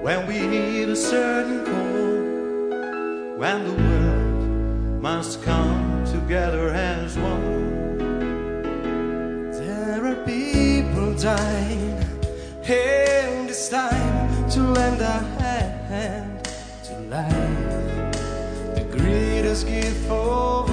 when we hear a certain call, when the world must come together as one. There are people dying, and it's time to lend a hand to life, the greatest gift of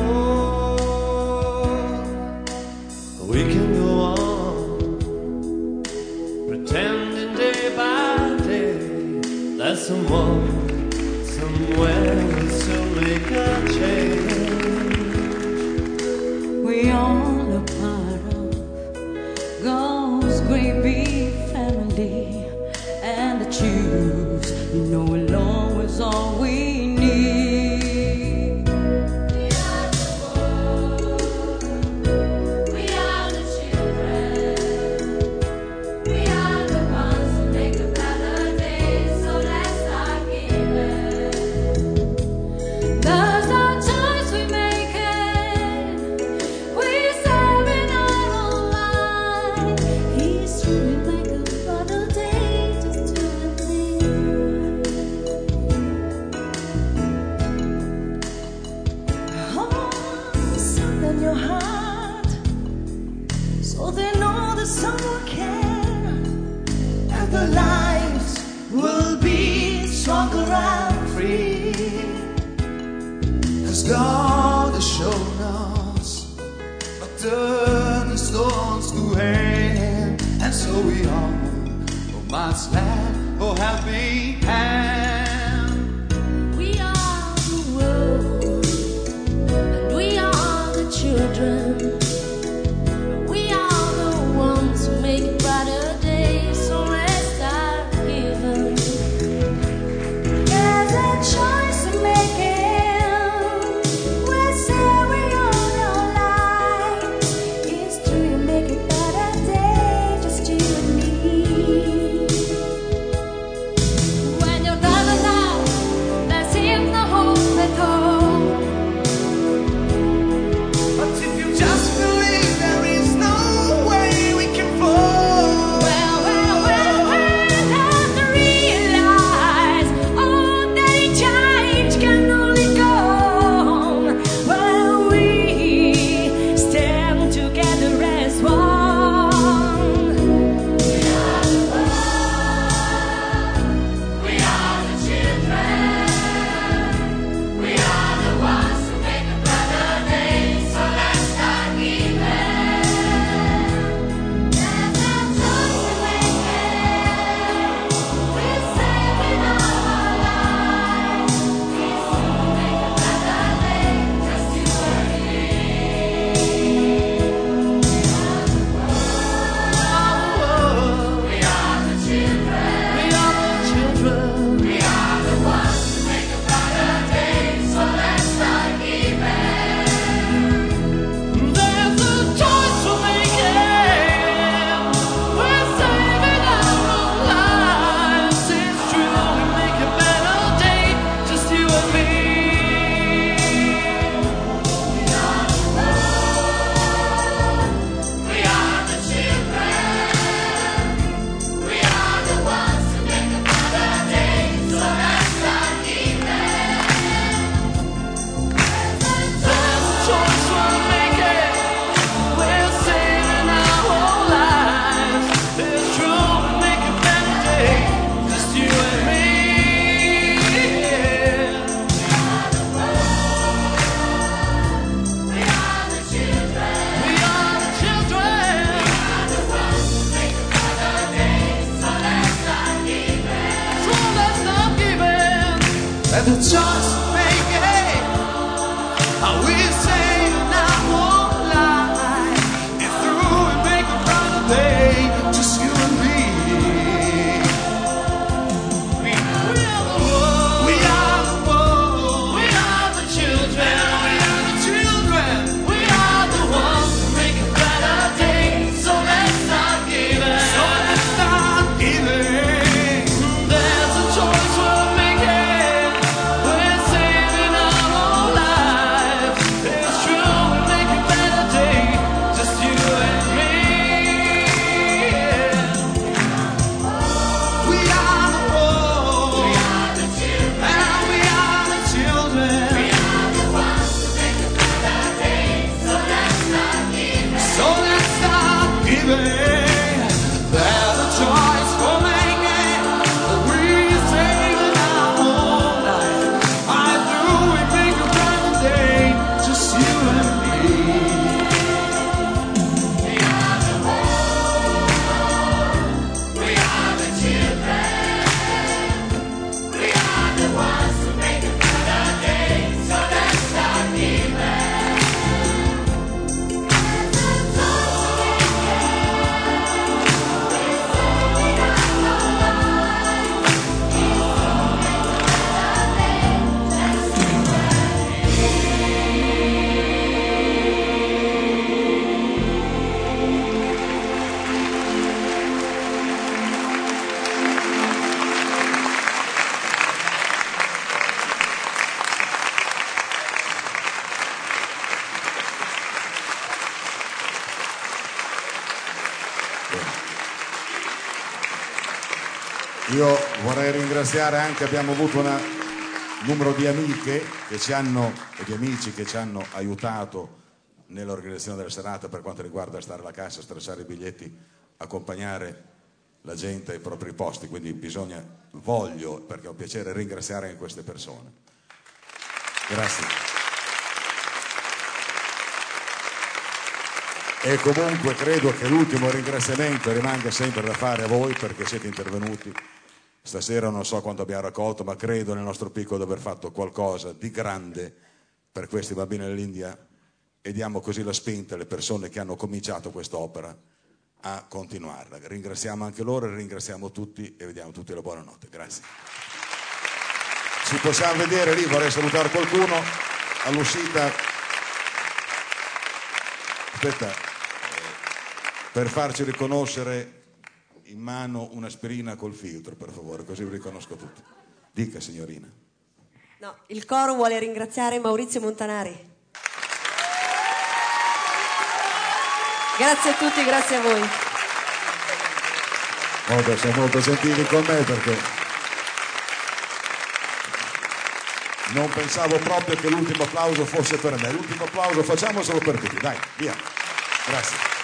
all. We can go on pretending day by day that someone somewhere will soon make a change. We all are part of God's great big family, and the truth, you know, will always all we need. We are the world. We are the children. We are the ones who make a better day. So let's start giving. There's no choice we make it. We're serving our own life. He's true, we make a better day. Just do it. Soften your heart, so they know that someone can, And their lives will be stronger and free, 'cause God has shown us a turning stones to hand, and so we all must lend a helping hand. We are the world, and we are the children. We are the ones who make a brighter day. So let's start giving. there's a choice to make it. We're serving all our lives. It's true, you make a better day, just you and me. When you're down and out, there seems no hope at all. But if you just believe, there is no way we can fall. Well, have to realize all that change can only come when we stand together as one. We are the world. We are the children. We are the ones who make a better day. So let's start giving. There's no choice to make it. We're saving our lives. It's to make a better day. Just you and me. We are the children. We are the children. We are the ones who make a better day. So let's start giving. There's a choice we're making. We're saving our own lives. It's true, we make a better day, just you and me. We are the world. We are the children. We are the ones who make a better day. So let's start giving. There's a choice we're making. We're saving our whole lives. It's true, we make a better day, just you and me. We are the children. We are the children. The ones who make a better day. So let's start giving. So let's stop giving. And the choice we're making. How we saving our whole life. It's through, we make a better day, just you and me. We are the world. We are the world. We are the children. We are the children. We are the ones who make a better day. So let's start giving. So let's start giving. There's a choice we're making. We're Io vorrei ringraziare anche, abbiamo avuto un numero di amiche che ci hanno, e di amici che ci hanno aiutato nell'organizzazione della serata per quanto riguarda stare alla cassa, stracciare i biglietti, accompagnare la gente ai propri posti, quindi voglio, perché ho piacere, ringraziare anche queste persone. Grazie. E comunque credo che l'ultimo ringraziamento rimanga sempre da fare a voi, perché siete intervenuti. Stasera non so quanto abbiamo raccolto, ma credo nel nostro piccolo di aver fatto qualcosa di grande per questi bambini dell'India, e diamo così la spinta alle persone che hanno cominciato quest'opera a continuarla. Ringraziamo anche loro, ringraziamo tutti e vediamo tutti la buonanotte. Grazie. Ci possiamo vedere lì, vorrei salutare qualcuno all'uscita. Aspetta, per farci riconoscere in mano un'aspirina col filtro, per favore, così vi riconosco tutti. Dica, signorina. No, il coro vuole ringraziare Maurizio Montanari. Grazie a tutti, grazie a voi. Sono molto gentili con me, perché non pensavo proprio che l'ultimo applauso fosse per me. L'ultimo applauso facciamolo solo per tutti, dai, via. Grazie.